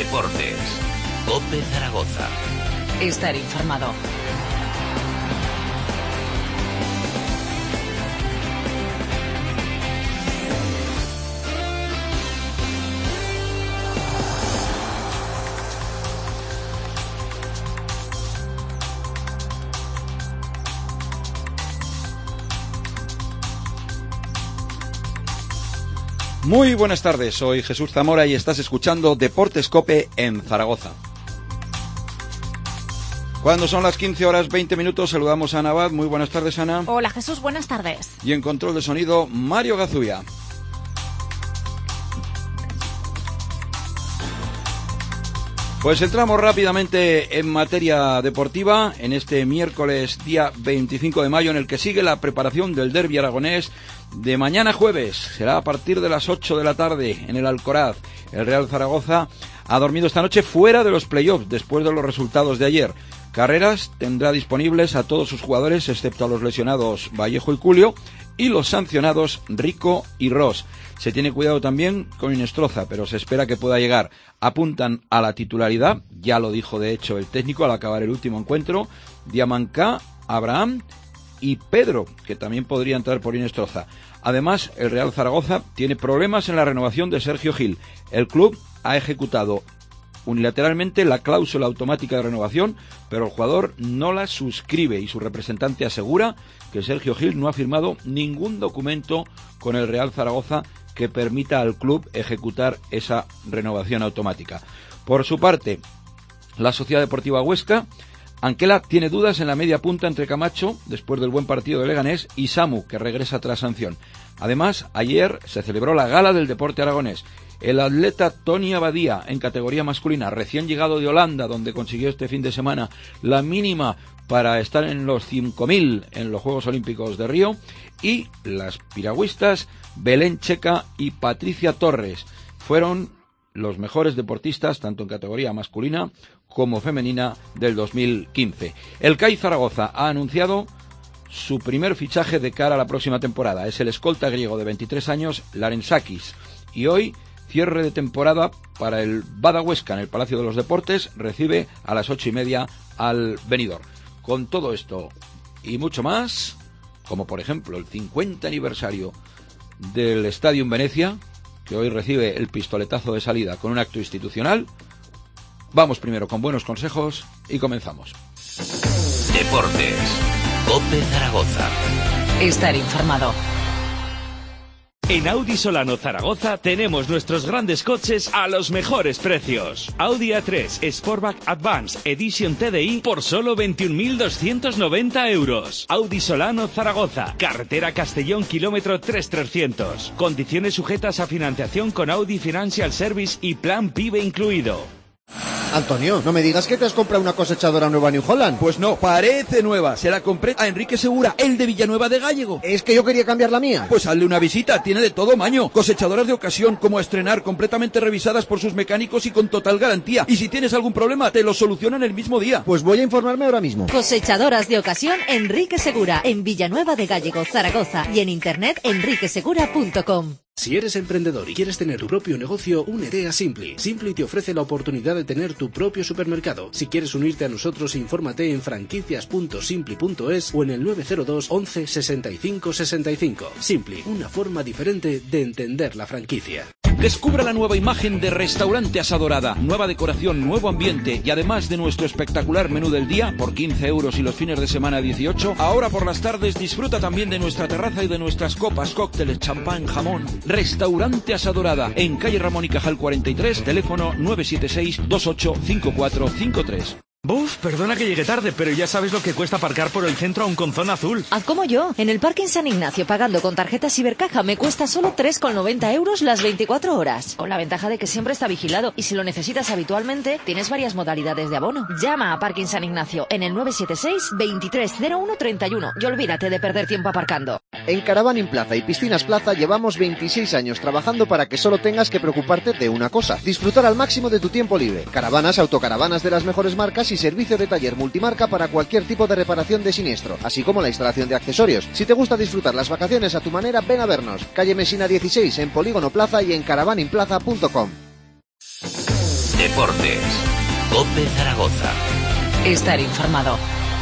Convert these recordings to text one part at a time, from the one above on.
Deportes. COPE Zaragoza. Estar informado. Muy buenas tardes, soy Jesús Zamora y estás escuchando Deportes COPE en Zaragoza. Cuando son las 15 horas 20 minutos, saludamos a Ana Abad. Muy buenas tardes, Ana. Hola, Jesús, buenas tardes. Y en control de sonido, Mario Gazuya. Pues entramos rápidamente en materia deportiva en este miércoles día 25 de mayo, en el que sigue la preparación del derbi aragonés de mañana jueves. Será a partir de las 8 de la tarde en el Alcoraz. El Real Zaragoza ha dormido esta noche fuera de los playoffs después de los resultados de ayer. Carreras tendrá disponibles a todos sus jugadores, excepto a los lesionados Vallejo y Culio, y los sancionados Rico y Ross. Se tiene cuidado también con Inestroza, pero se espera que pueda llegar. Apuntan a la titularidad, ya lo dijo de hecho el técnico al acabar el último encuentro, Diamancá, Abraham y Pedro, que también podría entrar por Inestroza. Además, el Real Zaragoza tiene problemas en la renovación de Sergio Gil. El club ha ejecutado unilateralmente la cláusula automática de renovación, pero el jugador no la suscribe y su representante asegura que Sergio Gil no ha firmado ningún documento con el Real Zaragoza que permita al club ejecutar esa renovación automática. Por su parte, la Sociedad Deportiva Huesca, Anquela tiene dudas en la media punta entre Camacho, después del buen partido de Leganés, y Samu, que regresa tras sanción. Además, ayer se celebró la gala del deporte aragonés. El atleta Tony Abadía, en categoría masculina, recién llegado de Holanda, donde consiguió este fin de semana la mínima para estar en los 5.000 en los Juegos Olímpicos de Río, y las piragüistas Belén Checa y Patricia Torres fueron los mejores deportistas, tanto en categoría masculina como femenina, del 2015. El CAI Zaragoza ha anunciado su primer fichaje de cara a la próxima temporada. Es el escolta griego de 23 años, Larensakis, y hoy, cierre de temporada para el Bada Huesca en el Palacio de los Deportes, recibe a las 8:30 al Benidorm. Con todo esto y mucho más, como por ejemplo el 50 aniversario del Stadium Venecia, que hoy recibe el pistoletazo de salida con un acto institucional, vamos primero con buenos consejos y comenzamos. Deportes. COPE Zaragoza. Estar informado. En Audi Solano Zaragoza tenemos nuestros grandes coches a los mejores precios. Audi A3 Sportback Advance Edition TDI por solo 21.290 euros. Audi Solano Zaragoza, carretera Castellón, kilómetro 3300. Condiciones sujetas a financiación con Audi Financial Service y plan PIBE incluido. Antonio, no me digas que te has comprado una cosechadora nueva New Holland. Pues no, parece nueva. Se la compré a Enrique Segura, el de Villanueva de Gállego. Es que yo quería cambiar la mía. Pues hazle una visita, tiene de todo maño. Cosechadoras de ocasión, como a estrenar, completamente revisadas por sus mecánicos y con total garantía. Y si tienes algún problema, te lo solucionan el mismo día. Pues voy a informarme ahora mismo. Cosechadoras de ocasión Enrique Segura, en Villanueva de Gállego, Zaragoza, y en internet enriquesegura.com. Si eres emprendedor y quieres tener tu propio negocio, únete a Simply. Simply te ofrece la oportunidad de tener tu propio supermercado. Si quieres unirte a nosotros, infórmate en franquicias.simply.es o en el 902 11 65 65. Simply, una forma diferente de entender la franquicia. Descubra la nueva imagen de Restaurante Asadorada. Nueva decoración, nuevo ambiente y además de nuestro espectacular menú del día, por 15 euros y los fines de semana 18, ahora por las tardes disfruta también de nuestra terraza y de nuestras copas, cócteles, champán, jamón. Restaurante Asadorada, en calle Ramón y Cajal 43, teléfono 976 28 5453. Buf, perdona que llegue tarde, pero ya sabes lo que cuesta aparcar por el centro aún con zona azul. Haz como yo. En el Parking San Ignacio, pagando con tarjeta Cibercaja, me cuesta solo 3,90 euros las 24 horas. Con la ventaja de que siempre está vigilado. Y si lo necesitas habitualmente, tienes varias modalidades de abono. Llama a Parking San Ignacio en el 976 2301 31 y olvídate de perder tiempo aparcando. En Caravaning Plaza y Piscinas Plaza llevamos 26 años trabajando para que solo tengas que preocuparte de una cosa: disfrutar al máximo de tu tiempo libre. Caravanas, autocaravanas de las mejores marcas y servicio de taller multimarca para cualquier tipo de reparación de siniestro, así como la instalación de accesorios. Si te gusta disfrutar las vacaciones a tu manera, ven a vernos. Calle Mesina 16 en Polígono Plaza y en caravaningplaza.com. Deportes. COPE Zaragoza. Estar informado.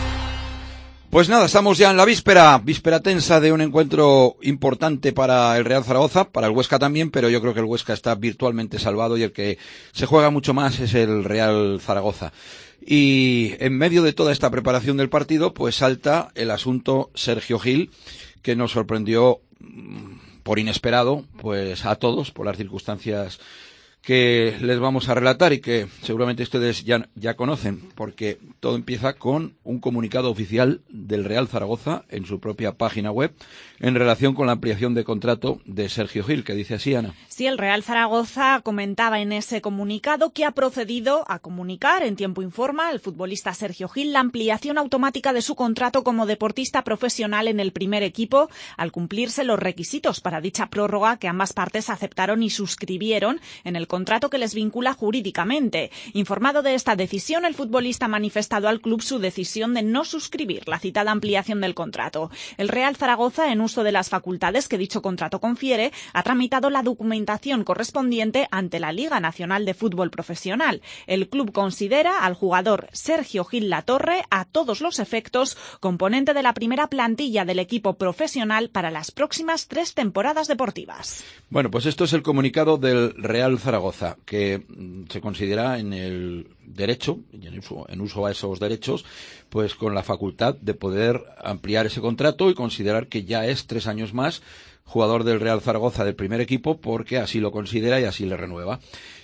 Pues nada, estamos ya en la víspera tensa de un encuentro importante para el Real Zaragoza, para el Huesca también, pero yo creo que el Huesca está virtualmente salvado y el que se juega mucho más es el Real Zaragoza. Y en medio de toda esta preparación del partido, pues salta el asunto Sergio Gil, que nos sorprendió por inesperado, pues a todos, por las circunstancias que les vamos a relatar y que seguramente ustedes ya conocen, porque todo empieza con un comunicado oficial del Real Zaragoza en su propia página web en relación con la ampliación de contrato de Sergio Gil, que dice así, Ana. Sí, el Real Zaragoza comentaba en ese comunicado que ha procedido a comunicar en Tiempo Informa el futbolista Sergio Gil la ampliación automática de su contrato como deportista profesional en el primer equipo al cumplirse los requisitos para dicha prórroga que ambas partes aceptaron y suscribieron en el contrato que les vincula jurídicamente. Informado de esta decisión, el futbolista ha manifestado al club su decisión de no suscribir la citada ampliación del contrato. El Real Zaragoza, en uso de las facultades que dicho contrato confiere, ha tramitado la documentación correspondiente ante la Liga Nacional de Fútbol Profesional. El club considera al jugador Sergio Gil Latorre, a todos los efectos, componente de la primera plantilla del equipo profesional para las próximas 3 temporadas deportivas. Bueno, pues esto es el comunicado del Real Zaragoza, que se considera en el derecho, en uso a esos derechos, pues con la facultad de poder ampliar ese contrato y considerar que ya es 3 años más jugador del Real Zaragoza del primer equipo, porque así lo considera y así le renueva.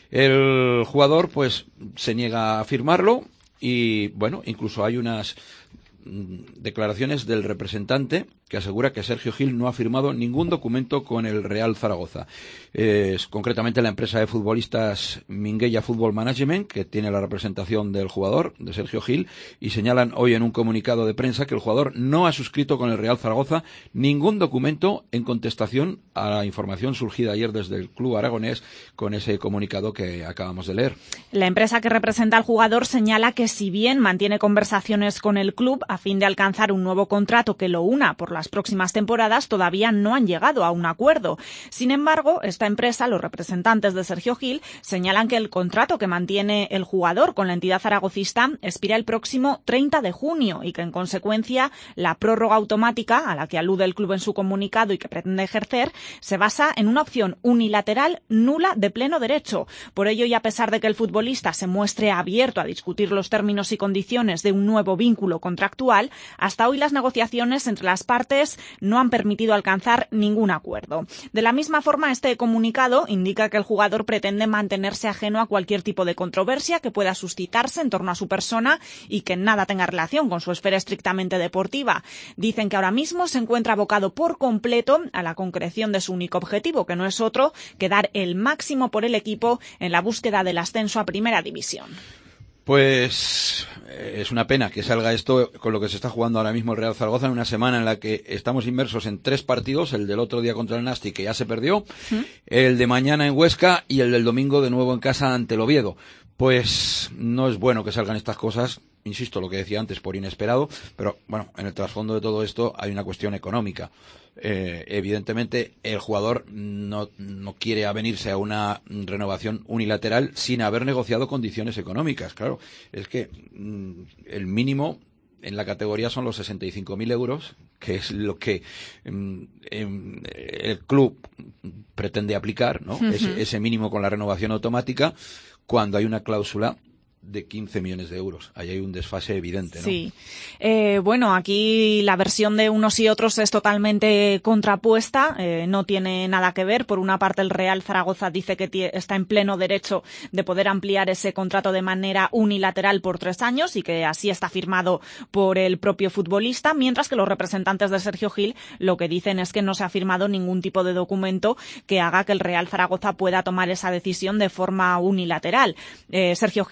El jugador pues se niega a firmarlo y bueno, incluso hay unas declaraciones del representante que asegura que Sergio Gil no ha firmado ningún documento con el Real Zaragoza. Es concretamente la empresa de futbolistas Minguella Football Management, que tiene la representación del jugador, de Sergio Gil, y señalan hoy en un comunicado de prensa que el jugador no ha suscrito con el Real Zaragoza ningún documento en contestación a la información surgida ayer desde el club aragonés con ese comunicado que acabamos de leer. La empresa que representa al jugador señala que si bien mantiene conversaciones con el club a fin de alcanzar un nuevo contrato que lo una por las próximas temporadas, todavía no han llegado a un acuerdo. Sin embargo, esta empresa, los representantes de Sergio Gil, señalan que el contrato que mantiene el jugador con la entidad zaragocista expira el próximo 30 de junio y que, en consecuencia, la prórroga automática a la que alude el club en su comunicado y que pretende ejercer se basa en una opción unilateral nula de pleno derecho. Por ello, y a pesar de que el futbolista se muestre abierto a discutir los términos y condiciones de un nuevo vínculo contractual, hasta hoy las negociaciones entre las partes no han permitido alcanzar ningún acuerdo. De la misma forma, este comunicado indica que el jugador pretende mantenerse ajeno a cualquier tipo de controversia que pueda suscitarse en torno a su persona y que nada tenga relación con su esfera estrictamente deportiva. Dicen que ahora mismo se encuentra abocado por completo a la concreción de su único objetivo, que no es otro que dar el máximo por el equipo en la búsqueda del ascenso a Primera División. Pues es una pena que salga esto con lo que se está jugando ahora mismo el Real Zaragoza en una semana en la que estamos inmersos en 3 partidos, el del otro día contra el Nasti, que ya se perdió, el de mañana en Huesca y el del domingo de nuevo en casa ante el Oviedo. Pues no es bueno que salgan estas cosas, insisto, lo que decía antes, por inesperado, pero bueno, en el trasfondo de todo esto hay una cuestión económica. Evidentemente el jugador no quiere avenirse a una renovación unilateral sin haber negociado condiciones económicas. Claro, es que el mínimo en la categoría son los 65.000 euros, que es lo que el club pretende aplicar, ¿no? Ese mínimo con la renovación automática, cuando hay una cláusula de 15 millones de euros. Ahí hay un desfase evidente, ¿no? Sí. Bueno, aquí la versión de unos y otros es totalmente contrapuesta, no tiene nada que ver. Por una parte, el Real Zaragoza dice que está en pleno derecho de poder ampliar ese contrato de manera unilateral por 3 años y que así está firmado por el propio futbolista, mientras que los representantes de Sergio Gil lo que dicen es que no se ha firmado ningún tipo de documento que haga que el Real Zaragoza pueda tomar esa decisión de forma unilateral. Sergio Gil, evidentemente,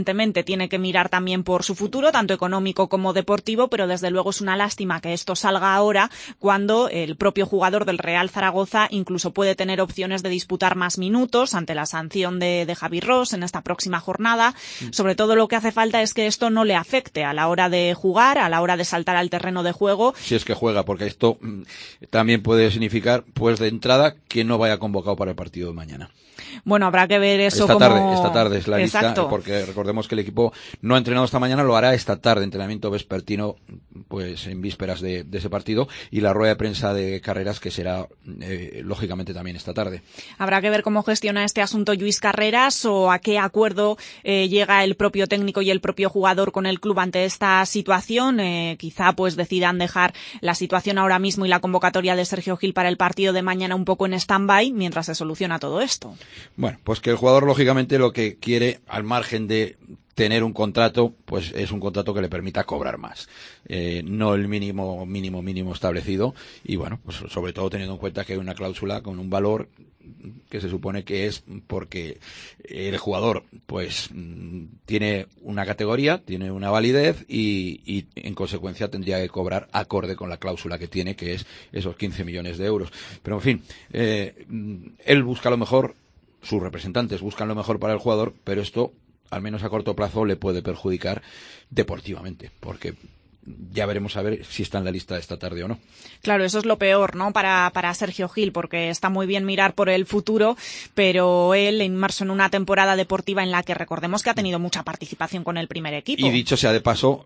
evidentemente tiene que mirar también por su futuro, tanto económico como deportivo, pero desde luego es una lástima que esto salga ahora, cuando el propio jugador del Real Zaragoza incluso puede tener opciones de disputar más minutos ante la sanción de Javi Ross en esta próxima jornada. Sobre todo lo que hace falta es que esto no le afecte a la hora de jugar, a la hora de saltar al terreno de juego. Si es que juega, porque esto también puede significar, pues de entrada, que no vaya convocado para el partido de mañana. Bueno, habrá que ver eso esta tarde es la Exacto. lista, porque recordemos que el equipo no ha entrenado esta mañana, lo hará esta tarde, entrenamiento vespertino, pues en vísperas de ese partido, y la rueda de prensa de Carreras, que será lógicamente también esta tarde. Habrá que ver cómo gestiona este asunto Lluís Carreras, o a qué acuerdo llega el propio técnico y el propio jugador con el club ante esta situación. Quizá pues decidan dejar la situación ahora mismo y la convocatoria de Sergio Gil para el partido de mañana un poco en stand-by mientras se soluciona todo esto. Bueno, pues que el jugador lógicamente lo que quiere, al margen de tener un contrato, pues es un contrato que le permita cobrar más, no el mínimo establecido, y bueno, pues sobre todo teniendo en cuenta que hay una cláusula con un valor que se supone que es porque el jugador pues tiene una categoría, tiene una validez y en consecuencia tendría que cobrar acorde con la cláusula que tiene, que es esos 15 millones de euros. Pero en fin, él busca lo mejor, sus representantes buscan lo mejor para el jugador, pero esto, al menos a corto plazo, le puede perjudicar deportivamente, porque ya veremos a ver si está en la lista esta tarde o no. Claro, eso es lo peor, ¿no? Para Sergio Gil, porque está muy bien mirar por el futuro, pero él inmerso en una temporada deportiva en la que recordemos que ha tenido mucha participación con el primer equipo. Y dicho sea de paso,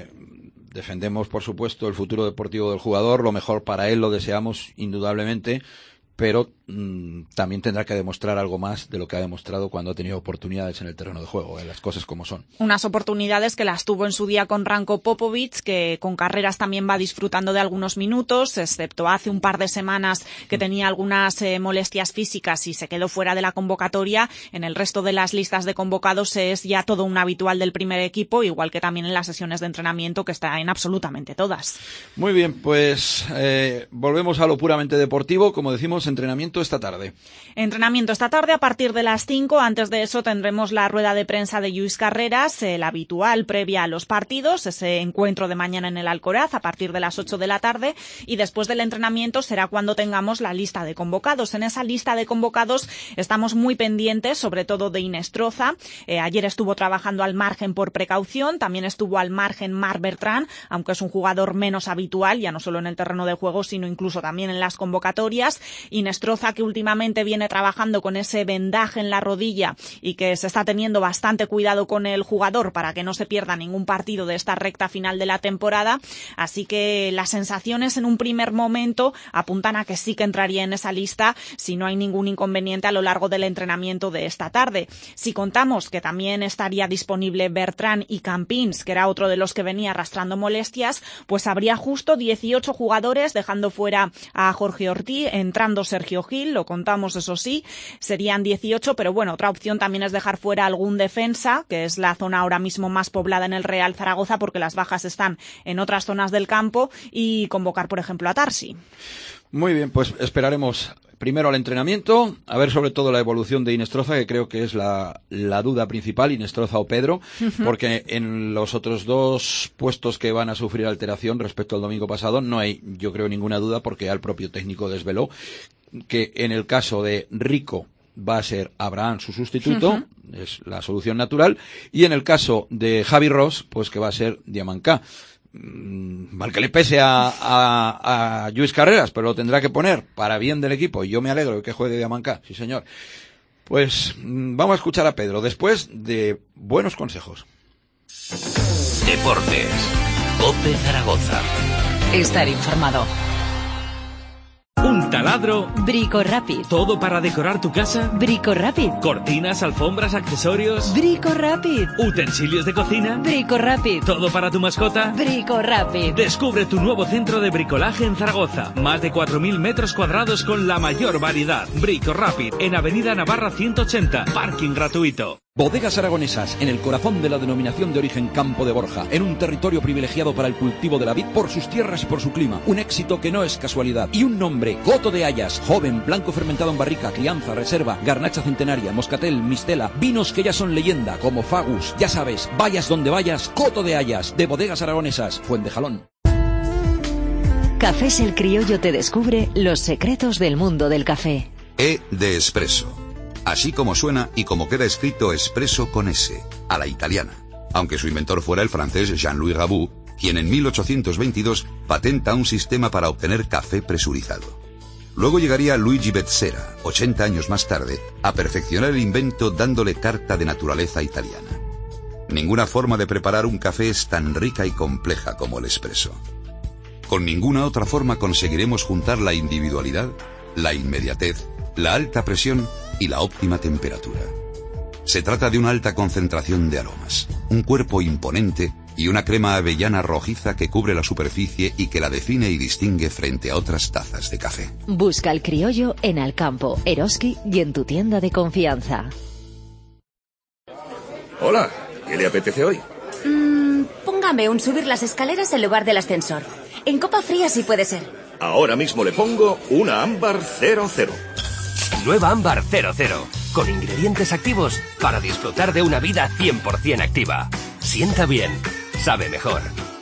defendemos por supuesto el futuro deportivo del jugador, lo mejor para él lo deseamos indudablemente, pero también tendrá que demostrar algo más de lo que ha demostrado cuando ha tenido oportunidades en el terreno de juego, las cosas como son. Unas oportunidades que las tuvo en su día con Ranko Popovic, que con Carreras también va disfrutando de algunos minutos, excepto hace un par de semanas que tenía algunas molestias físicas y se quedó fuera de la convocatoria. En el resto de las listas de convocados es ya todo un habitual del primer equipo, igual que también en las sesiones de entrenamiento, que está en absolutamente todas. Muy bien, pues volvemos a lo puramente deportivo, como decimos, entrenamiento esta tarde. Entrenamiento esta tarde a partir de las 5. Antes de eso tendremos la rueda de prensa de Lluís Carreras, el habitual previa a los partidos, ese encuentro de mañana en el Alcoraz a partir de las 8 de la tarde, y después del entrenamiento será cuando tengamos la lista de convocados. En esa lista de convocados estamos muy pendientes, sobre todo de Inestroza. Ayer estuvo trabajando al margen por precaución, también estuvo al margen Marc Bertrand, aunque es un jugador menos habitual, ya no solo en el terreno de juego, sino incluso también en las convocatorias. Inestroza, que últimamente viene trabajando con ese vendaje en la rodilla y que se está teniendo bastante cuidado con el jugador para que no se pierda ningún partido de esta recta final de la temporada, así que las sensaciones en un primer momento apuntan a que sí que entraría en esa lista si no hay ningún inconveniente a lo largo del entrenamiento de esta tarde. Si contamos que también estaría disponible Bertrand y Campins, que era otro de los que venía arrastrando molestias, pues habría justo 18 jugadores, dejando fuera a Jorge Ortiz, entrando Sergio Gil, lo contamos eso sí, serían 18, pero bueno, otra opción también es dejar fuera algún defensa, que es la zona ahora mismo más poblada en el Real Zaragoza, porque las bajas están en otras zonas del campo, y convocar, por ejemplo, a Tarsi. Muy bien, pues esperaremos primero al entrenamiento, a ver sobre todo la evolución de Inestroza, que creo que es la duda principal, Inestroza o Pedro, porque en los otros dos puestos que van a sufrir alteración respecto al domingo pasado no hay, yo creo, ninguna duda, porque ya el propio técnico desveló que en el caso de Rico va a ser Abraham su sustituto, es la solución natural, y en el caso de Javi Ross, pues que va a ser Diamancá. Mal que le pese a Lluís Carreras, pero lo tendrá que poner para bien del equipo, y yo me alegro de que juegue Diamancá, sí señor. Pues vamos a escuchar a Pedro después de buenos consejos. Deportes, COPE Zaragoza. Estar informado. Un taladro. Brico Rapid. Todo para decorar tu casa. Brico Rapid. Cortinas, alfombras, accesorios. Brico Rapid. Utensilios de cocina. Brico Rapid. Todo para tu mascota. Brico Rapid. Descubre tu nuevo centro de bricolaje en Zaragoza. Más de 4.000 metros cuadrados con la mayor variedad. Brico Rapid, en Avenida Navarra 180. Parking gratuito. Bodegas Aragonesas, en el corazón de la denominación de origen Campo de Borja, en un territorio privilegiado para el cultivo de la vid por sus tierras y por su clima. Un éxito que no es casualidad. Y un nombre, Coto de Hayas, joven, blanco fermentado en barrica, crianza, reserva, garnacha centenaria, moscatel, mistela, vinos que ya son leyenda, como Fagus. Ya sabes, vayas donde vayas, Coto de Hayas, de Bodegas Aragonesas, Fuentejalón. Cafés El Criollo te descubre los secretos del mundo del café. E de espresso. Así como suena y como queda escrito espresso con S, a la italiana. Aunque su inventor fuera el francés Jean-Louis Raboux, quien en 1822 patenta un sistema para obtener café presurizado. Luego llegaría Luigi Bezzera, 80 años más tarde, a perfeccionar el invento dándole tarta de naturaleza italiana. Ninguna forma de preparar un café es tan rica y compleja como el espresso. Con ninguna otra forma conseguiremos juntar la individualidad, la inmediatez, la alta presión y la óptima temperatura. Se trata de una alta concentración de aromas, un cuerpo imponente y una crema avellana rojiza que cubre la superficie y que la define y distingue frente a otras tazas de café. Busca El Criollo en Alcampo, Eroski y en tu tienda de confianza. Hola, ¿qué le apetece hoy? Póngame un subir las escaleras en lugar del ascensor. En copa fría si puede ser. Ahora mismo le pongo una ámbar 00. Nueva ámbar 00, con ingredientes activos para disfrutar de una vida 100% activa. Sienta bien, sabe mejor.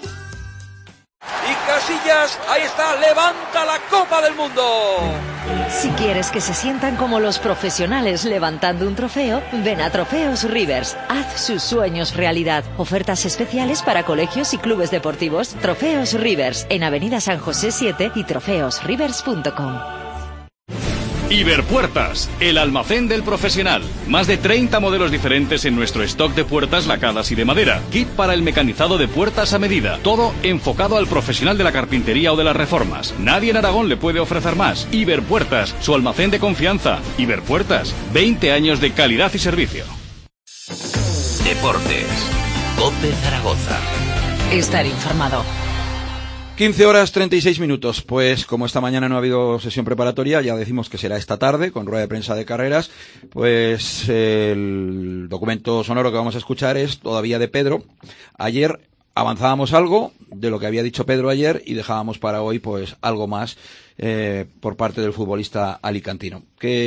Y Casillas, ahí está, levanta la Copa del Mundo. Si quieres que se sientan como los profesionales levantando un trofeo, ven a Trofeos Rivers. Haz sus sueños realidad. Ofertas especiales para colegios y clubes deportivos. Trofeos Rivers, en Avenida San José 7 y trofeosrivers.com. Iberpuertas, el almacén del profesional. Más de 30 modelos diferentes en nuestro stock de puertas lacadas y de madera. Kit para el mecanizado de puertas a medida. Todo enfocado al profesional de la carpintería o de las reformas. Nadie en Aragón le puede ofrecer más. Iberpuertas, su almacén de confianza. Iberpuertas, 20 años de calidad y servicio. Deportes. COPE Zaragoza. Estar informado. 15 horas 36 minutos. Pues como esta mañana no ha habido sesión preparatoria, ya decimos que será esta tarde con rueda de prensa de carreras. Pues el documento sonoro que vamos a escuchar es todavía de Pedro. Ayer avanzábamos algo de lo que había dicho Pedro ayer y dejábamos para hoy pues algo más por parte del futbolista alicantino.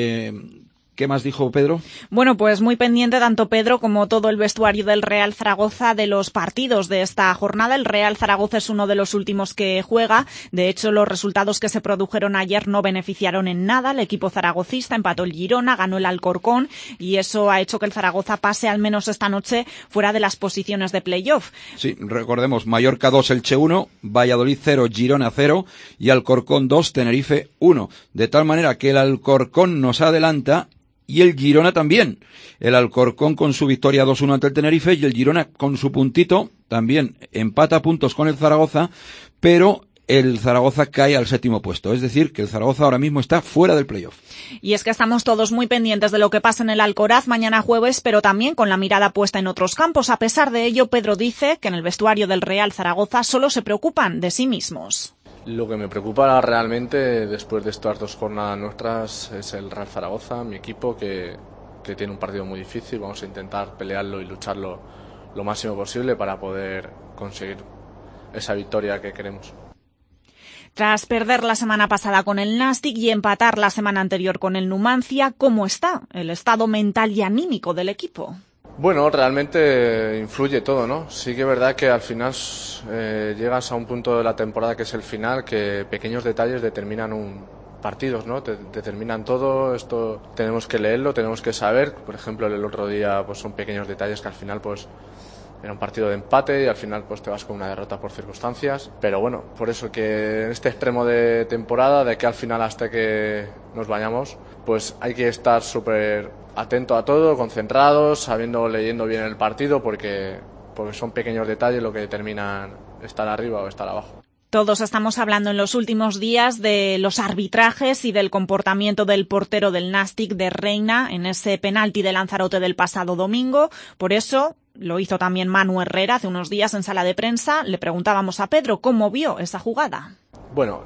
¿Qué más dijo Pedro? Bueno, pues muy pendiente tanto Pedro como todo el vestuario del Real Zaragoza de los partidos de esta jornada. El Real Zaragoza es uno de los últimos que juega. De hecho, los resultados que se produjeron ayer no beneficiaron en nada. El equipo zaragocista empató el Girona, ganó el Alcorcón y eso ha hecho que el Zaragoza pase al menos esta noche fuera de las posiciones de playoff. Sí, recordemos, Mallorca 2, Elche 1, Valladolid 0, Girona 0 y Alcorcón 2, Tenerife 1. De tal manera que el Alcorcón nos adelanta y el Girona también. El Alcorcón con su victoria 2-1 ante el Tenerife y el Girona con su puntito también empata puntos con el Zaragoza, pero el Zaragoza cae al 7º puesto. Es decir, que el Zaragoza ahora mismo está fuera del playoff. Y es que estamos todos muy pendientes de lo que pasa en el Alcoraz mañana jueves, pero también con la mirada puesta en otros campos. A pesar de ello, Pedro dice que en el vestuario del Real Zaragoza solo se preocupan de sí mismos. Lo que me preocupa realmente después de estas 2 jornadas nuestras es el Real Zaragoza, mi equipo, que tiene un partido muy difícil. Vamos a intentar pelearlo y lucharlo lo máximo posible para poder conseguir esa victoria que queremos. Tras perder la semana pasada con el Nástic y empatar la semana anterior con el Numancia, ¿cómo está el estado mental y anímico del equipo? Bueno, realmente influye todo, ¿no? Sí que es verdad que al final llegas a un punto de la temporada que es el final, que pequeños detalles determinan partidos, ¿no? Determinan todo. Esto tenemos que leerlo, tenemos que saber. Por ejemplo, el otro día pues son pequeños detalles que al final pues era un partido de empate y al final pues te vas con una derrota por circunstancias. Pero bueno, por eso que en este extremo de temporada, de que al final hasta que nos vayamos, pues hay que estar súper atento a todo, concentrados, leyendo bien el partido, porque son pequeños detalles lo que determinan estar arriba o estar abajo. Todos estamos hablando en los últimos días de los arbitrajes y del comportamiento del portero del Nástic, de Reina, en ese penalti de Lanzarote del pasado domingo. Por eso lo hizo también Manu Herrera hace unos días en sala de prensa. Le preguntábamos a Pedro cómo vio esa jugada. Bueno,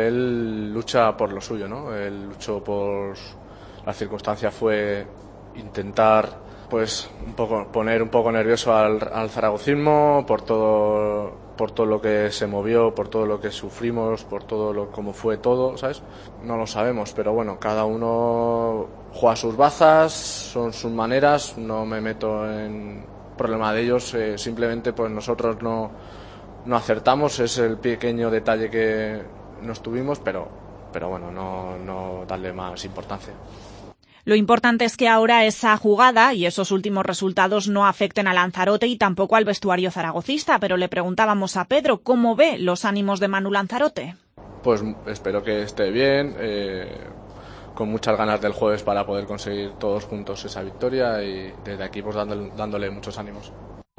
él lucha por lo suyo, ¿no? Él luchó por... La circunstancia fue intentar pues poner un poco nervioso al zaragocismo por todo lo que se movió, por todo lo que sufrimos, por cómo fue todo, ¿sabes? No lo sabemos, pero bueno, cada uno juega sus bazas, son sus maneras, no me meto en problema de ellos, simplemente pues nosotros no acertamos, es el pequeño detalle que nos tuvimos, pero bueno, no darle más importancia. Lo importante es que ahora esa jugada y esos últimos resultados no afecten a Lanzarote y tampoco al vestuario zaragocista, pero le preguntábamos a Pedro cómo ve los ánimos de Manu Lanzarote. Pues espero que esté bien, con muchas ganas del jueves para poder conseguir todos juntos esa victoria y desde aquí pues dándole muchos ánimos.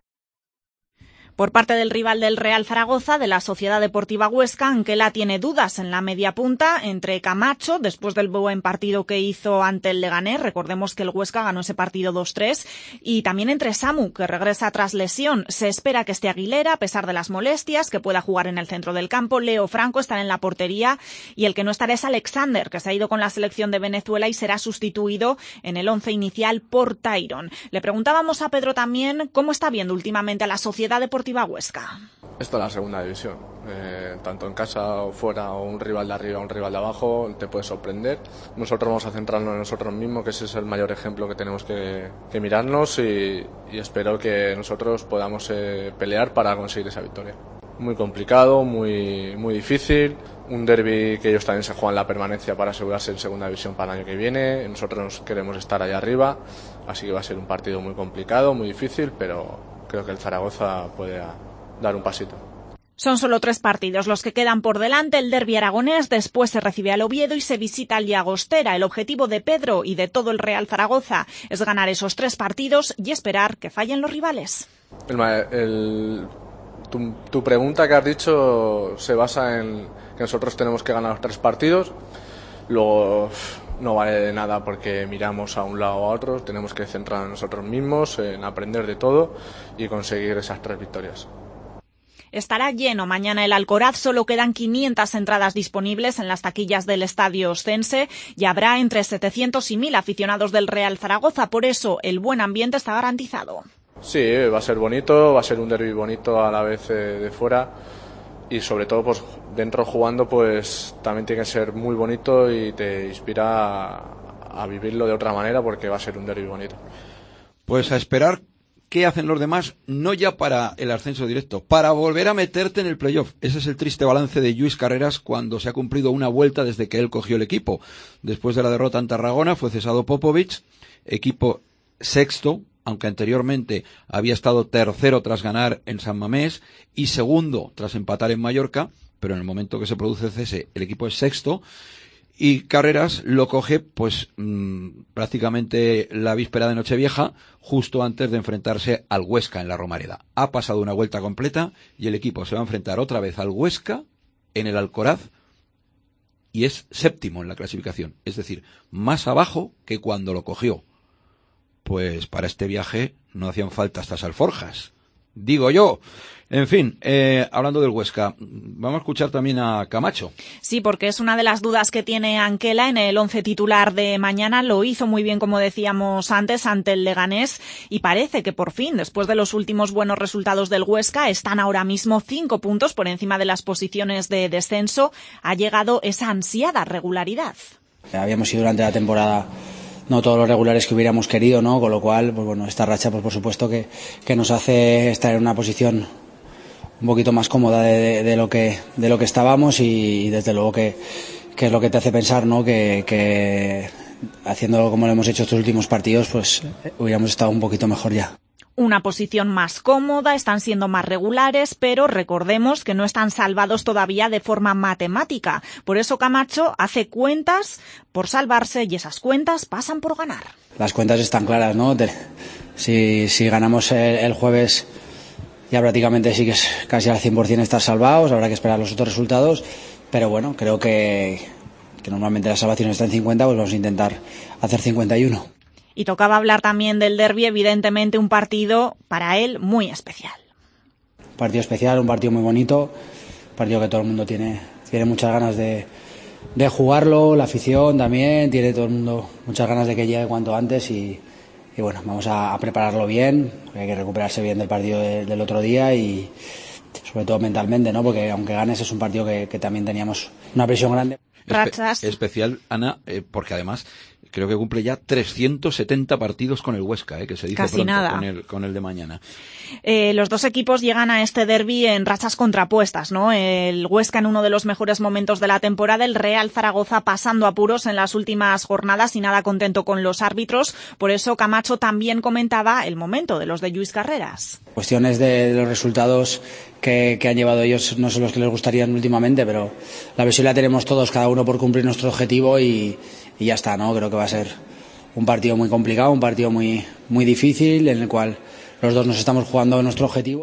Por parte del rival del Real Zaragoza, de la Sociedad Deportiva Huesca, Anquela tiene dudas en la media punta entre Camacho, después del buen partido que hizo ante el Leganés, recordemos que el Huesca ganó ese partido 2-3, y también entre Samu, que regresa tras lesión. Se espera que esté Aguilera, a pesar de las molestias, que pueda jugar en el centro del campo. Leo Franco estará en la portería, y el que no estará es Alexander, que se ha ido con la selección de Venezuela y será sustituido en el 11 inicial por Tyron. Le preguntábamos a Pedro también cómo está viendo últimamente a la Sociedad Deportiva Huesca. Esto es la segunda división, tanto en casa o fuera, o un rival de arriba o un rival de abajo, te puede sorprender. Nosotros vamos a centrarnos en nosotros mismos, que ese es el mayor ejemplo que tenemos que mirarnos y espero que nosotros podamos pelear para conseguir esa victoria. Muy complicado, muy difícil, un derbi que ellos también se juegan la permanencia para asegurarse en segunda división para el año que viene. Nosotros queremos estar allá arriba, así que va a ser un partido muy complicado, muy difícil, pero creo que el Zaragoza puede dar un pasito. Son solo 3 partidos los que quedan por delante. El derbi aragonés, después se recibe al Oviedo y se visita al Llagostera. El objetivo de Pedro y de todo el Real Zaragoza es ganar esos 3 partidos y esperar que fallen los rivales. Tu pregunta que has dicho se basa en que nosotros tenemos que ganar los 3 partidos. Luego no vale de nada porque miramos a un lado o a otro. Tenemos que centrarnos en nosotros mismos, en aprender de todo y conseguir esas 3 victorias. Estará lleno mañana el Alcoraz, solo quedan 500 entradas disponibles en las taquillas del Estadio Ostense y habrá entre 700 y 1000 aficionados del Real Zaragoza, por eso el buen ambiente está garantizado. Sí, va a ser bonito, va a ser un derbi bonito a la vez de fuera y sobre todo pues dentro jugando pues también tiene que ser muy bonito y te inspira a vivirlo de otra manera porque va a ser un derbi bonito. Pues a esperar qué hacen los demás, no ya para el ascenso directo, para volver a meterte en el playoff. Ese es el triste balance de Lluís Carreras cuando se ha cumplido una vuelta desde que él cogió el equipo. Después de la derrota en Tarragona fue cesado Popovic, equipo sexto, aunque anteriormente había estado tercero tras ganar en San Mamés y segundo tras empatar en Mallorca, pero en el momento que se produce el cese el equipo es sexto. Y Carreras lo coge pues prácticamente la víspera de Nochevieja, justo antes de enfrentarse al Huesca en la Romareda. Ha pasado una vuelta completa y el equipo se va a enfrentar otra vez al Huesca en el Alcoraz y es séptimo en la clasificación, es decir, más abajo que cuando lo cogió. Pues para este viaje no hacían falta estas alforjas, digo yo. En fin, hablando del Huesca, vamos a escuchar también a Camacho. Sí, porque es una de las dudas que tiene Anquela en el 11 titular de mañana. Lo hizo muy bien, como decíamos antes, ante el Leganés y parece que por fin, después de los últimos buenos resultados del Huesca, están ahora mismo 5 puntos por encima de las posiciones de descenso. Ha llegado esa ansiada regularidad. Habíamos ido durante la temporada no todos los regulares que hubiéramos querido, ¿no? Con lo cual, pues bueno, esta racha, pues por supuesto que nos hace estar en una posición un poquito más cómoda de lo que estábamos y desde luego que es lo que te hace pensar, ¿no? Que haciéndolo como lo hemos hecho estos últimos partidos, pues hubiéramos estado un poquito mejor ya. Una posición más cómoda, están siendo más regulares, pero recordemos que no están salvados todavía de forma matemática. Por eso Camacho hace cuentas por salvarse y esas cuentas pasan por ganar. Las cuentas están claras, ¿no? Si ganamos el jueves ya prácticamente sí que es casi al 100% estar salvados, habrá que esperar los otros resultados, pero bueno, creo que normalmente la salvación está en 50, pues vamos a intentar hacer 51. Y tocaba hablar también del derbi, evidentemente un partido para él muy especial. Un partido especial, un partido muy bonito, un partido que todo el mundo tiene muchas ganas de jugarlo, la afición también, tiene todo el mundo muchas ganas de que llegue cuanto antes y bueno, vamos a prepararlo bien, hay que recuperarse bien del partido del otro día y sobre todo mentalmente, ¿no? Porque aunque ganes es un partido que también teníamos una presión grande. Especial, Ana, porque además creo que cumple ya 370 partidos con el Huesca, que se dice casi pronto nada. Con el de mañana. Los dos equipos llegan a este derbi en rachas contrapuestas, ¿no? El Huesca en uno de los mejores momentos de la temporada, el Real Zaragoza pasando apuros en las últimas jornadas y nada contento con los árbitros. Por eso Camacho también comentaba el momento de los de Lluís Carreras. Cuestiones de los resultados que han llevado ellos no son los que les gustarían últimamente, pero la visión la tenemos todos, cada uno por cumplir nuestro objetivo y ya está, ¿no? Creo que va a ser un partido muy complicado, un partido muy difícil, en el cual los dos nos estamos jugando nuestro objetivo.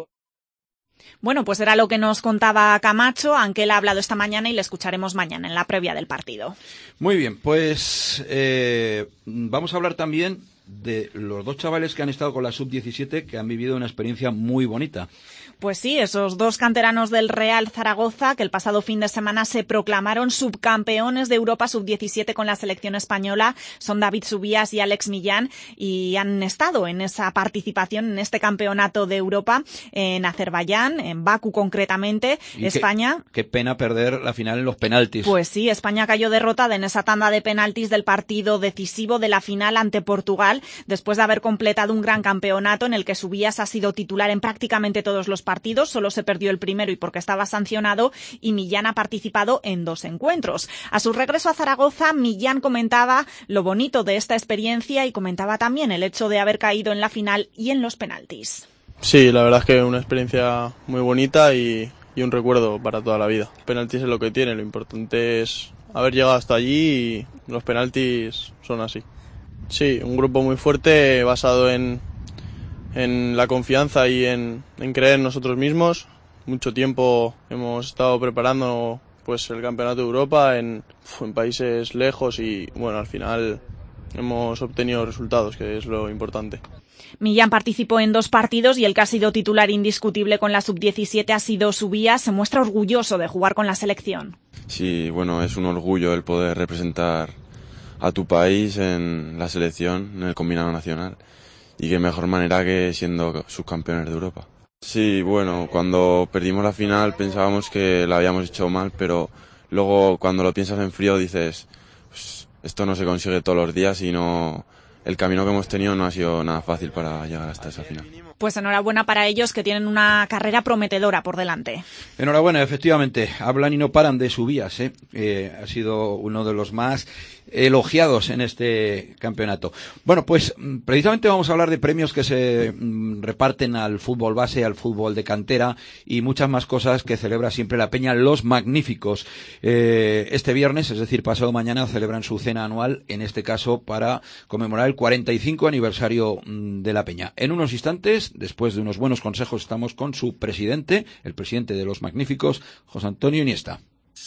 Bueno, pues era lo que nos contaba Camacho, aunque él ha hablado esta mañana y le escucharemos mañana en la previa del partido. Muy bien, pues vamos a hablar también de los dos chavales que han estado con la Sub-17, que han vivido una experiencia muy bonita. Pues sí, esos dos canteranos del Real Zaragoza que el pasado fin de semana se proclamaron subcampeones de Europa Sub-17 con la selección española son David Subías y Alex Millán y han estado en esa participación en este campeonato de Europa en Azerbaiyán, en Bakú concretamente. Y España. Qué pena perder la final en los penaltis. Pues sí, España cayó derrotada en esa tanda de penaltis del partido decisivo de la final ante Portugal después de haber completado un gran campeonato en el que Subías ha sido titular en prácticamente todos los partidos, solo se perdió el primero y porque estaba sancionado, y Millán ha participado en 2 encuentros. A su regreso a Zaragoza, Millán comentaba lo bonito de esta experiencia y comentaba también el hecho de haber caído en la final y en los penaltis. Sí, la verdad es que es una experiencia muy bonita y un recuerdo para toda la vida. Penaltis es lo que tiene, lo importante es haber llegado hasta allí y los penaltis son así. Sí, un grupo muy fuerte basado en la confianza y en creer en nosotros mismos. Mucho tiempo hemos estado preparando pues el Campeonato de Europa en países lejos y bueno, al final hemos obtenido resultados, que es lo importante. Millán participó en 2 partidos y el que ha sido titular indiscutible con la Sub-17 ha sido Subías. Se muestra orgulloso de jugar con la selección. Sí, bueno, es un orgullo el poder representar a tu país en la selección, en el combinado nacional. Y qué mejor manera que siendo subcampeones de Europa. Sí, bueno, cuando perdimos la final pensábamos que la habíamos hecho mal, pero luego cuando lo piensas en frío dices, pues, esto no se consigue todos los días y no, el camino que hemos tenido no ha sido nada fácil para llegar hasta esa final. Pues enhorabuena para ellos, que tienen una carrera prometedora por delante. Enhorabuena, efectivamente. Hablan y no paran de Subías, ha sido uno de los más elogiados en este campeonato. Bueno, pues precisamente vamos a hablar de premios que se reparten al fútbol base, al fútbol de cantera y muchas más cosas que celebra siempre la Peña Los Magníficos. Este viernes, es decir, pasado mañana, celebran su cena anual, en este caso para conmemorar el 45 aniversario de la Peña. En unos instantes, después de unos buenos consejos, estamos con su presidente, el presidente de Los Magníficos, José Antonio Iniesta.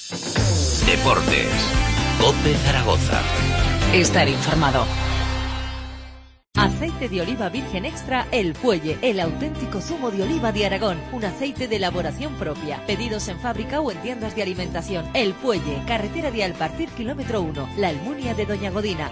Deportes. COPE Zaragoza. Estar informado. Aceite de oliva virgen extra El Fuelle, el auténtico zumo de oliva de Aragón, un aceite de elaboración propia. Pedidos en fábrica o en tiendas de alimentación. El Fuelle, carretera de Alpartir, kilómetro 1, La Almunia de Doña Godina,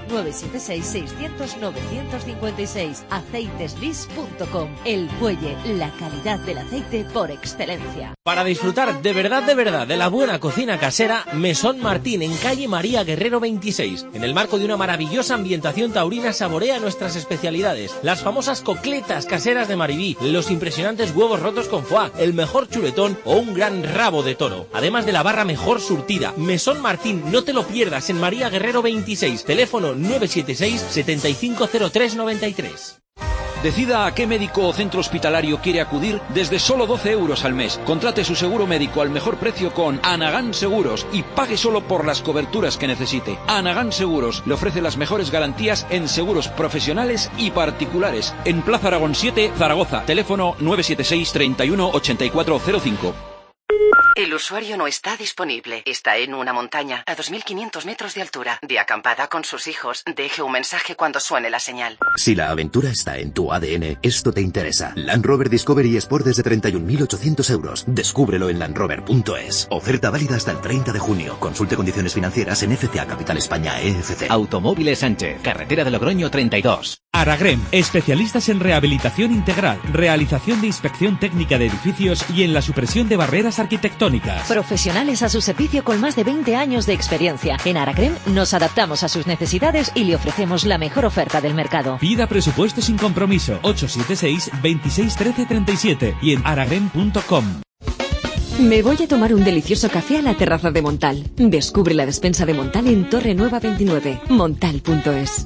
976-600-956, aceiteslis.com. El Fuelle, la calidad del aceite por excelencia. Para disfrutar de verdad de la buena cocina casera, Mesón Martín, en calle María Guerrero 26. En el marco de una maravillosa ambientación taurina, saborea nuestras especialidades, las famosas cocletas caseras de Maribí, los impresionantes huevos rotos con foie, el mejor chuletón o un gran rabo de toro, además de la barra mejor surtida. Mesón Martín, no te lo pierdas, en María Guerrero 26, teléfono 976 750393. Decida a qué médico o centro hospitalario quiere acudir desde solo 12 euros al mes. Contrate su seguro médico al mejor precio con Anagán Seguros y pague solo por las coberturas que necesite. Anagán Seguros le ofrece las mejores garantías en seguros profesionales y particulares. En Plaza Aragón 7, Zaragoza. Teléfono 976 31 8405. El usuario no está disponible. Está en una montaña a 2.500 metros de altura. De acampada con sus hijos. Deje un mensaje cuando suene la señal. Si la aventura está en tu ADN, esto te interesa. Land Rover Discovery Sport desde 31.800 euros. Descúbrelo en landrover.es. Oferta válida hasta el 30 de junio. Consulte condiciones financieras en FCA Capital España EFC. Automóviles Sánchez, carretera de Logroño 32. Aragrem, especialistas en rehabilitación integral, realización de inspección técnica de edificios y en la supresión de barreras arquitectónicas. Profesionales a su servicio con más de 20 años de experiencia. En Aragrem nos adaptamos a sus necesidades y le ofrecemos la mejor oferta del mercado. Pida presupuesto sin compromiso. 876 26 13 37 y en aragrem.com. Me voy a tomar un delicioso café a la terraza de Montal. Descubre la despensa de Montal en Torre Nueva 29. Montal.es.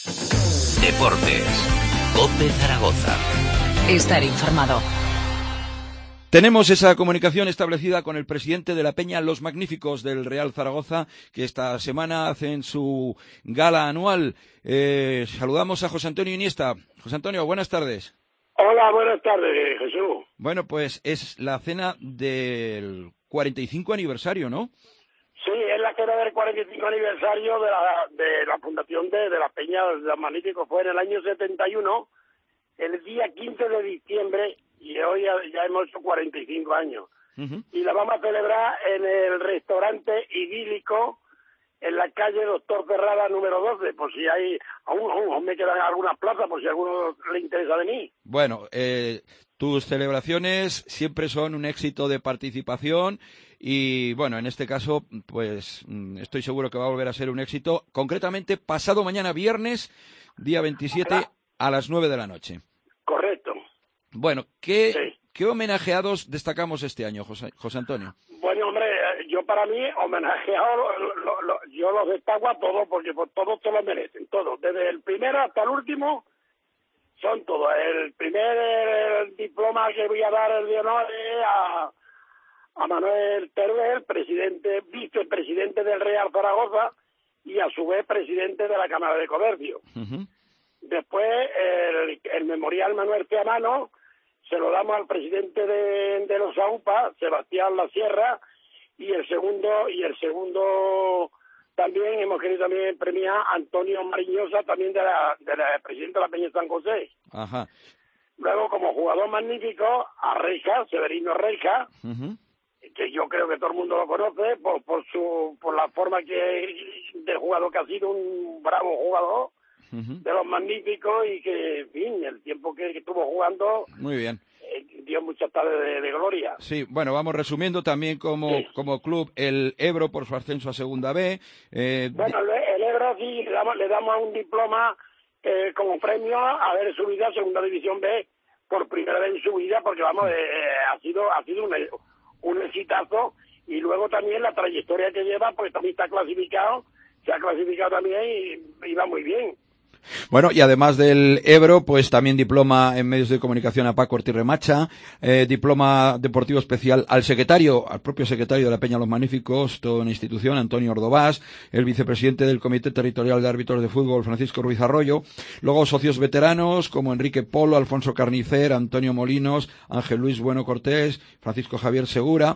Deportes. COPE Zaragoza. Estar informado. Tenemos esa comunicación establecida con el presidente de la Peña Los Magníficos del Real Zaragoza, que esta semana hacen su gala anual. Saludamos a José Antonio Iniesta. José Antonio, buenas tardes. Hola, buenas tardes, Jesús. Bueno, pues es la cena del 45 aniversario, ¿no? Sí, es la cena del 45 aniversario de la fundación de la Peña de los Magníficos. Fue en el año 71, el día 15 de diciembre, y hoy ya hemos hecho 45 años. Y la vamos a celebrar en el restaurante idílico en la calle Doctor Ferrada número 12, por si hay, aún me quedan algunas plazas, por si a alguno le interesa venir. Bueno, tus celebraciones siempre son un éxito de participación y, bueno, en este caso, pues estoy seguro que va a volver a ser un éxito. Concretamente, pasado mañana viernes, día 27, a las 9 de la noche. Correcto. Bueno, ¿qué homenajeados destacamos este año, José Antonio? Bueno, hombre, yo para mí, homenajeado, yo los destaco a todos, porque por todos se lo merecen, todos. Desde el primero hasta el último, son todos. El primer diploma que voy a dar el de honor es a Manuel Teruel, vicepresidente del Real Zaragoza, y a su vez presidente de la Cámara de Comercio. Después, el memorial Manuel Piamano se lo damos al presidente de los AUPA, Sebastián La Sierra, y el segundo también hemos querido también premiar a Antonio Mariñosa, también de la presidente de la Peña San José. Ajá. Luego, como jugador magnífico, a Reija, Severino Reija, que yo creo que todo el mundo lo conoce por la forma de jugador que ha sido, un bravo jugador de los magníficos, y que, en fin, el tiempo que estuvo jugando, muy bien, dio muchas tardes de gloria. Sí, bueno, vamos resumiendo también como club el Ebro por su ascenso a Segunda B. Bueno, el Ebro sí le damos un diploma como premio a haber subido a Segunda División B por primera vez en su vida, porque vamos, ha sido un exitazo, y luego también la trayectoria que lleva, pues también se ha clasificado también y va muy bien. Bueno, y además del Ebro, pues también diploma en medios de comunicación a Paco Ortiz Remacha, diploma deportivo especial al propio secretario de la Peña Los Magníficos, toda una institución, Antonio Ordovás, el vicepresidente del Comité Territorial de Árbitros de Fútbol, Francisco Ruiz Arroyo, luego socios veteranos como Enrique Polo, Alfonso Carnicer, Antonio Molinos, Ángel Luis Bueno Cortés, Francisco Javier Segura,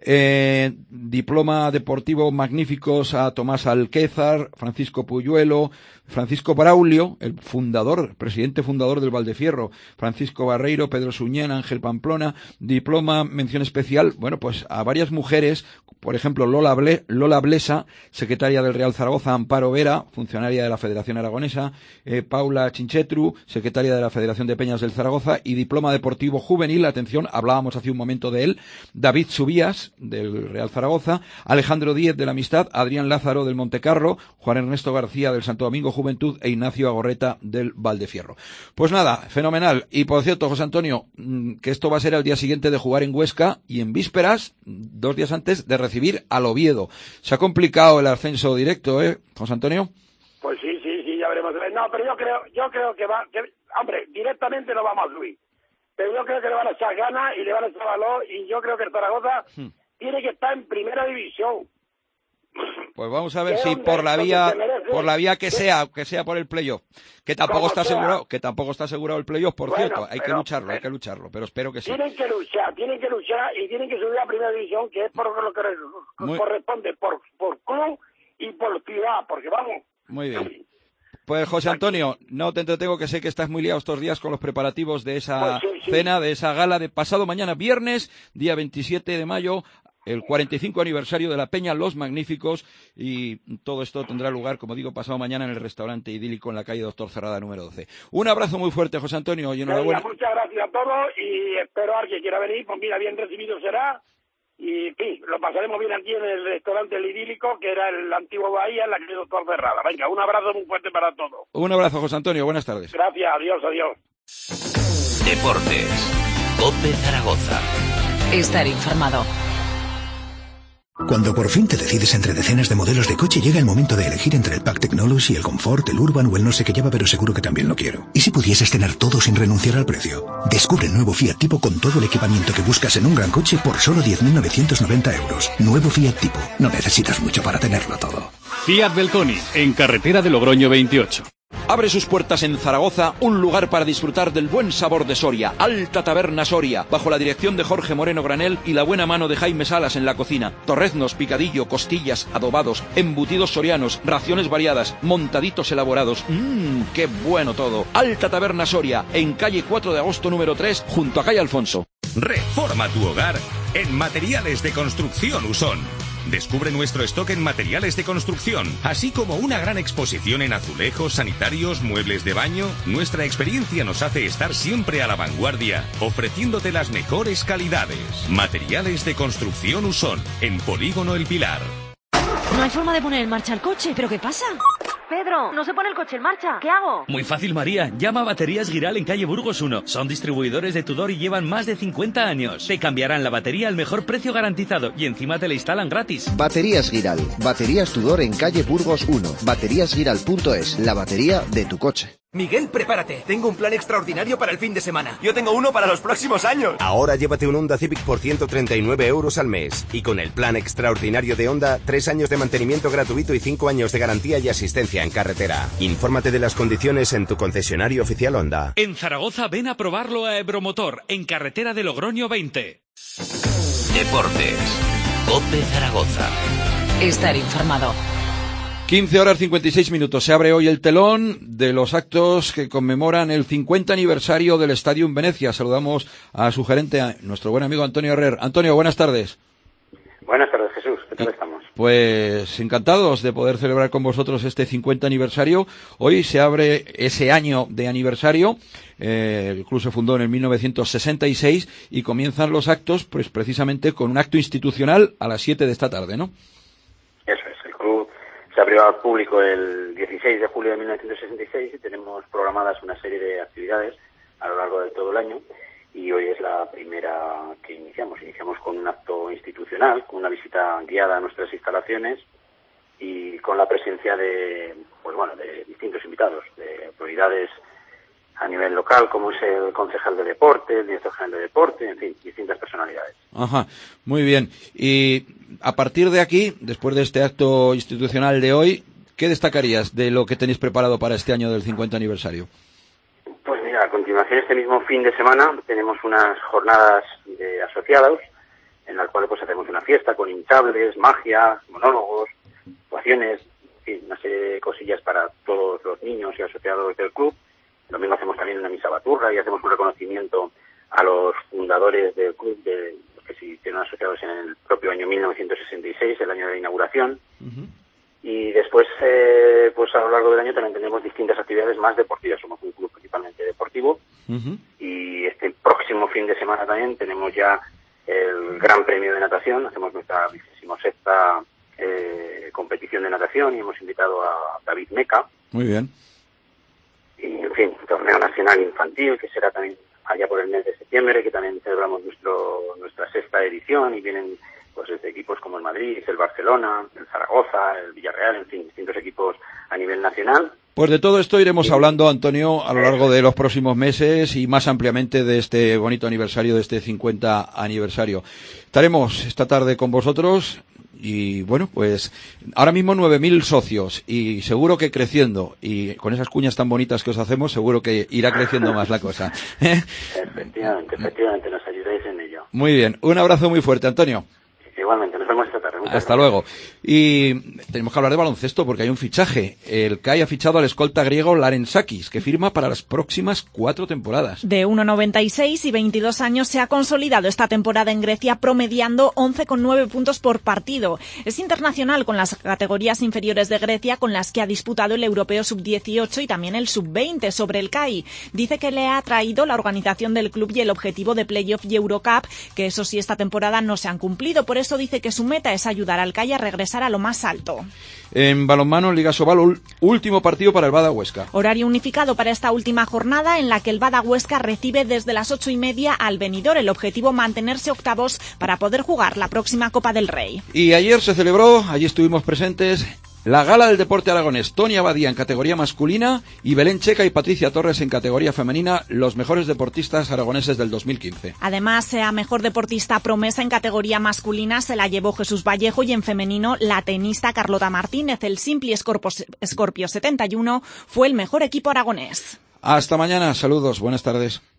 diploma deportivo magníficos a Tomás Alquézar, Francisco Puyuelo, Francisco Braulio, el presidente fundador del Valdefierro, Francisco Barreiro, Pedro Suñén, Ángel Pamplona, diploma, mención especial, bueno, pues a varias mujeres, por ejemplo, Lola Blesa, secretaria del Real Zaragoza, Amparo Vera, funcionaria de la Federación Aragonesa, Paula Chinchetru, secretaria de la Federación de Peñas del Zaragoza, y diploma deportivo juvenil, atención, hablábamos hace un momento de él, David Subías, del Real Zaragoza, Alejandro Díez, de la Amistad, Adrián Lázaro, del Montecarlo, Juan Ernesto García, del Santo Domingo Juventud, e Ignacio Agorreta, del Valdefierro. Pues nada, fenomenal. Y por cierto, José Antonio, que esto va a ser al día siguiente de jugar en Huesca y en vísperas, 2 días antes de recibir al Oviedo. Se ha complicado el ascenso directo, José Antonio. Pues sí, ya veremos. No, pero yo creo que hombre, directamente no vamos a subir. Pero yo creo que le van a echar ganas y le van a echar valor, y yo creo que el Zaragoza tiene que estar en primera división. Pues vamos a ver si por la vía que sea por el playoff, que tampoco está asegurado el playoff, por cierto, hay que lucharlo, pero espero que sí. Tienen que luchar y tienen que subir a primera división, que es por lo que corresponde, por club y por ciudad, porque vamos. Muy bien. Pues José Antonio, no te entretengo, que sé que estás muy liado estos días con los preparativos de esa cena, de esa gala de pasado mañana viernes, día 27 de mayo, el 45 aniversario de la Peña Los Magníficos, y todo esto tendrá lugar, como digo, pasado mañana en el restaurante idílico en la calle Doctor Cerrada número 12. Un abrazo muy fuerte, José Antonio, y enhorabuena. Muchas gracias a todos y espero a alguien que quiera venir, pues mira, bien recibido será. Y sí, lo pasaremos bien aquí en el restaurante El Idílico, que era el antiguo Bahía, en la calle Doctor Cerrada. Venga, un abrazo muy fuerte para todos. Un abrazo, José Antonio, buenas tardes. Gracias, adiós. Deportes. COPE Zaragoza. Estar informado. Cuando por fin te decides entre decenas de modelos de coche, llega el momento de elegir entre el Pack Technology, el Comfort, el Urban o el no sé qué lleva, pero seguro que también lo quiero. ¿Y si pudieses tener todo sin renunciar al precio? Descubre el nuevo Fiat Tipo con todo el equipamiento que buscas en un gran coche por solo 10.990 euros. Nuevo Fiat Tipo. No necesitas mucho para tenerlo todo. Fiat Belconi, en carretera de Logroño 28. Abre sus puertas en Zaragoza un lugar para disfrutar del buen sabor de Soria, Alta Taberna Soria, bajo la dirección de Jorge Moreno Granel y la buena mano de Jaime Salas en la cocina. Torreznos, picadillo, costillas, adobados, embutidos sorianos, raciones variadas, montaditos elaborados. ¡Qué bueno todo! Alta Taberna Soria, en calle 4 de agosto número 3, junto a calle Alfonso. Reforma tu hogar en Materiales de Construcción Usón. Descubre nuestro stock en materiales de construcción, así como una gran exposición en azulejos, sanitarios, muebles de baño. Nuestra experiencia nos hace estar siempre a la vanguardia, ofreciéndote las mejores calidades. Materiales de Construcción Usón, en Polígono El Pilar. No hay forma de poner en marcha el coche, ¿pero qué pasa? Pedro, no se pone el coche en marcha, ¿qué hago? Muy fácil, María. Llama a Baterías Giral en calle Burgos 1. Son distribuidores de Tudor y llevan más de 50 años. Te cambiarán la batería al mejor precio garantizado y encima te la instalan gratis. Baterías Giral. Baterías Tudor en calle Burgos 1. Bateríasgiral.es. La batería de tu coche. Miguel, prepárate. Tengo un plan extraordinario para el fin de semana. Yo tengo uno para los próximos años. Ahora llévate un Honda Civic por 139 euros al mes. Y con el plan extraordinario de Honda, 3 años de mantenimiento gratuito y 5 años de garantía y asistencia en carretera. Infórmate de las condiciones en tu concesionario oficial Honda. En Zaragoza, ven a probarlo a Ebromotor, en carretera de Logroño 20. Deportes. COPE Zaragoza. Estar informado. 15 horas 56 minutos. Se abre hoy el telón de los actos que conmemoran el 50 aniversario del Estadio en Venecia. Saludamos a su gerente, a nuestro buen amigo Antonio Herrer. Antonio, buenas tardes. Buenas tardes, Jesús. ¿Qué tal estamos? Pues encantados de poder celebrar con vosotros este 50 aniversario. Hoy se abre ese año de aniversario. El club se fundó en el 1966 y comienzan los actos, pues precisamente con un acto institucional a las 7 de esta tarde, ¿no? Eso es. El club se abrió al público el 16 de julio de 1966 y tenemos programadas una serie de actividades a lo largo de todo el año. Y hoy es la primera que iniciamos. Iniciamos con un acto institucional, con una visita guiada a nuestras instalaciones y con la presencia de distintos invitados, de autoridades a nivel local, como es el concejal de deporte, el director general de deporte, en fin, distintas personalidades. Ajá, muy bien. Y a partir de aquí, después de este acto institucional de hoy, ¿qué destacarías de lo que tenéis preparado para este año del 50 aniversario? Pues mira, a continuación, este mismo fin de semana, tenemos unas jornadas de asociados, en las cuales pues hacemos una fiesta con hinchables, magia, monólogos, actuaciones, en fin, una serie de cosillas para todos los niños y asociados del club. El domingo hacemos también una misa baturra y hacemos un reconocimiento a los fundadores del club, de los que se hicieron asociados en el propio año 1966, el año de la inauguración. Uh-huh. Y después, pues a lo largo del año también tenemos distintas actividades más deportivas. Somos un club principalmente deportivo. Uh-huh. Y este próximo fin de semana también tenemos ya el Gran Premio de Natación. Hacemos nuestra 26ª competición de natación y hemos invitado a David Meca. Muy bien. Y, en fin, torneo nacional infantil, que será también allá por el mes de septiembre, que también celebramos nuestra 6ª edición y vienen pues desde equipos como el Madrid, el Barcelona, el Zaragoza, el Villarreal, en fin, distintos equipos a nivel nacional. Pues de todo esto iremos hablando, Antonio, a lo largo de los próximos meses y más ampliamente de este bonito aniversario, de este 50 aniversario. Estaremos esta tarde con vosotros Y bueno, pues ahora mismo 9.000 socios y seguro que creciendo, y con esas cuñas tan bonitas que os hacemos seguro que irá creciendo más la cosa. Efectivamente, nos ayudáis en ello. Muy bien, un abrazo muy fuerte, Antonio. Igualmente, nos vemos esta tarde. Hasta luego. Y tenemos que hablar de baloncesto porque hay un fichaje. El CAI ha fichado al escolta griego Larensakis, que firma para las próximas 4 temporadas. De 1,96 y 22 años se ha consolidado esta temporada en Grecia promediando 11,9 puntos por partido. Es internacional con las categorías inferiores de Grecia, con las que ha disputado el europeo sub-18 y también el sub-20 sobre el CAI. Dice que le ha atraído la organización del club y el objetivo de playoff y Eurocup, que eso sí esta temporada no se han cumplido. Por eso dice que su meta es ayudar al CAI a regresar a lo más alto. En balonmano, Liga Sobal, último partido para el Bada Huesca. Horario unificado para esta última jornada en la que el Bada Huesca recibe desde las 8:30 al Benidorm. El objetivo mantenerse octavos para poder jugar la próxima Copa del Rey. Y ayer se celebró, allí estuvimos presentes, la Gala del Deporte Aragonés. Tony Abadía en categoría masculina y Belén Checa y Patricia Torres en categoría femenina, los mejores deportistas aragoneses del 2015. Además, a mejor deportista promesa en categoría masculina se la llevó Jesús Vallejo y en femenino la tenista Carlota Martínez. El Simply Scorpio 71 fue el mejor equipo aragonés. Hasta mañana, saludos, buenas tardes.